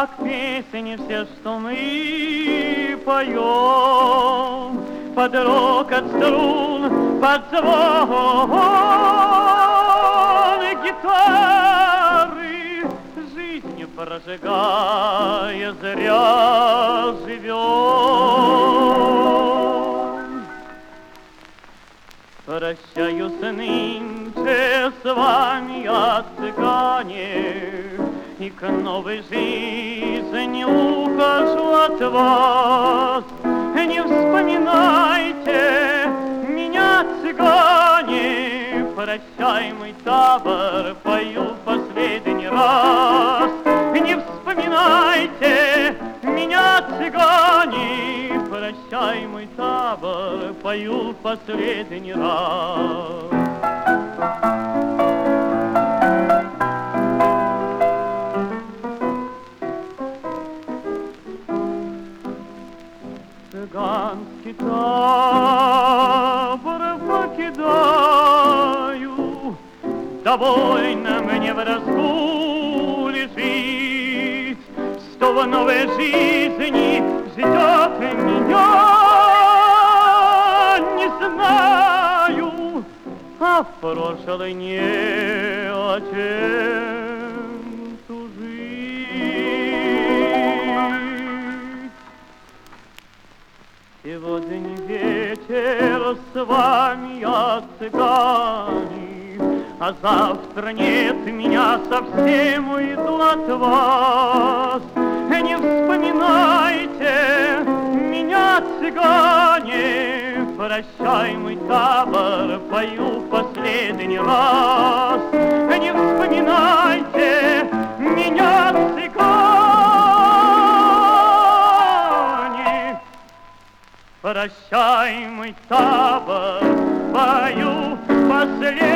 как песни все, что мы поем, под рокот струн, под звон гитары, жизнь прожигая, зря живем. Прощаюсь нынче с вами, я цыгане, и к новой жизни ухожу от вас. Не вспоминайте меня, цыгане, прощай, мой табор, пою в последний раз. Не вспоминайте меня, цыгане, прощай, мой табор, пою в последний раз. Цыганский табор покидаю, довольно мне в разгуле жить, что в новой жизни ждет меня, не знаю, а в прошлой не о чем тужить. Сегодня вечер с вами, я цыгане, а завтра нет меня, совсем уйду от вас. Не вспоминайте меня, цыгане, прощай, мой табор, пою в последний раз. Не вспоминайте меня, цыгане, прощай, мой табор, пою последний раз.